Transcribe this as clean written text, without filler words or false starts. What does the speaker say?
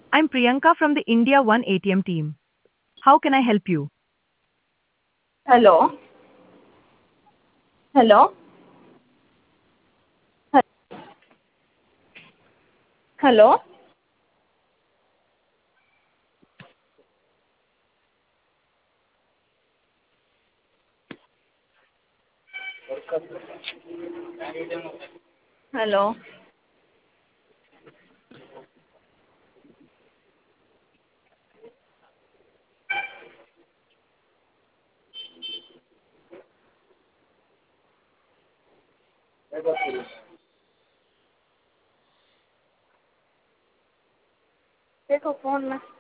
I'm Priyanka from the India One ATM team. How can I help you? Hello hello hello hello देखो phone में